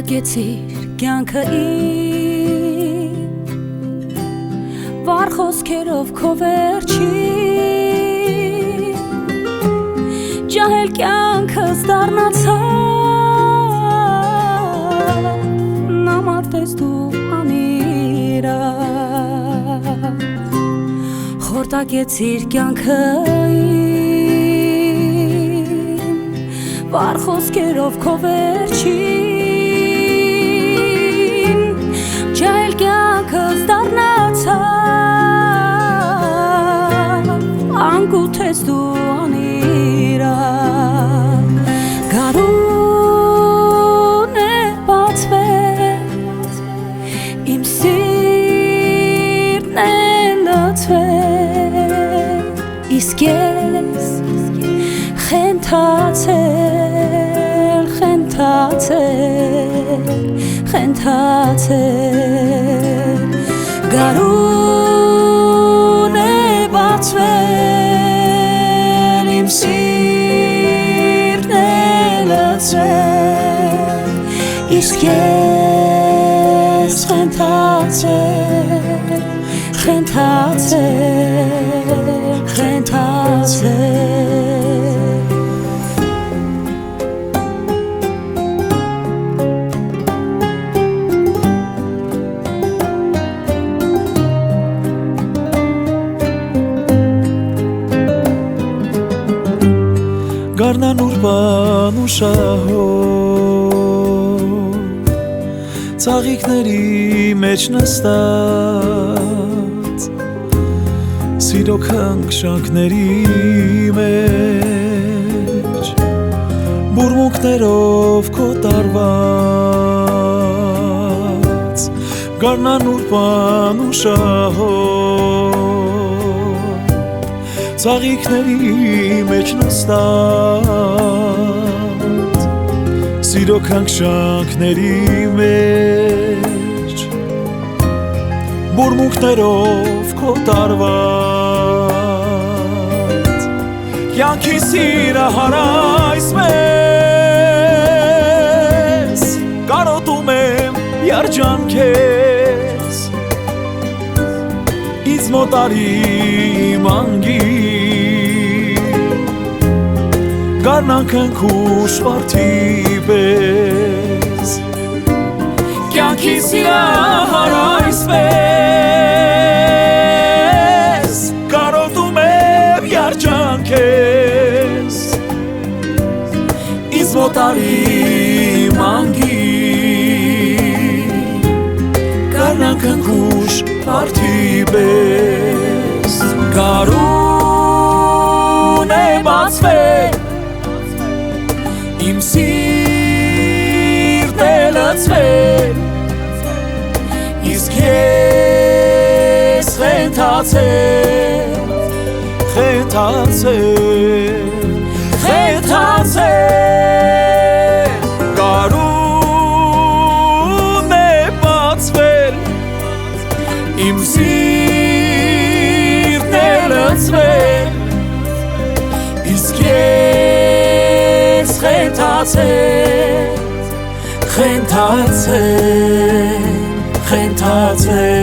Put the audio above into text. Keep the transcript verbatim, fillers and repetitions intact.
Խորտակեցիր կյանքը իմ վառ խոսքերով քո վերջին ջահել կյանքս դառնացավ նամարտես դու անիրավ Խորտակեցիր կյանքը իմ վառ խոսքերով քո վերջին ջահել կյանքս դառնացավ անկութ ես դու անիրավ գարուն է բացվել իմ սիրտն է լցվել իսկ ես խենթացել խենթացել խենթացել գարուն է բացվել իմ սիրտն է լցվել իսկ ես խենթացել խենթացել խենթացել Գառնան ուրբան ու շահով Ծաղիկների մեջ նստած Սիրո քնքշանքների մեջ Բուրմունքներով քո տարված Գառնան ուրբան ու շահով Ծաղիկների մեջ նստած Սիրո քնքշանքների մեջ Բուրմունքներով քո տարված Կյանքի սիրահարայս մեզ Կարոտում եմ երջանքես Ինձ մոտ արի մանգի Գառնանք ընկուշ վարդի պես Կյանքի սիրահարայս մեզ Կարոտում եմ երջանքես Ինձ մոտ արի մանգի Գառնանք ընկուշ վարդի պես Գարուն է բացվել Իմ սիրտն է լցվել Իսկ ես խենթացել Խենթացել Խենթացել Գարուն է բացվել Իմ սիրտն է լցվել Իսկ ես խենթացել Խենթացել Խենթացել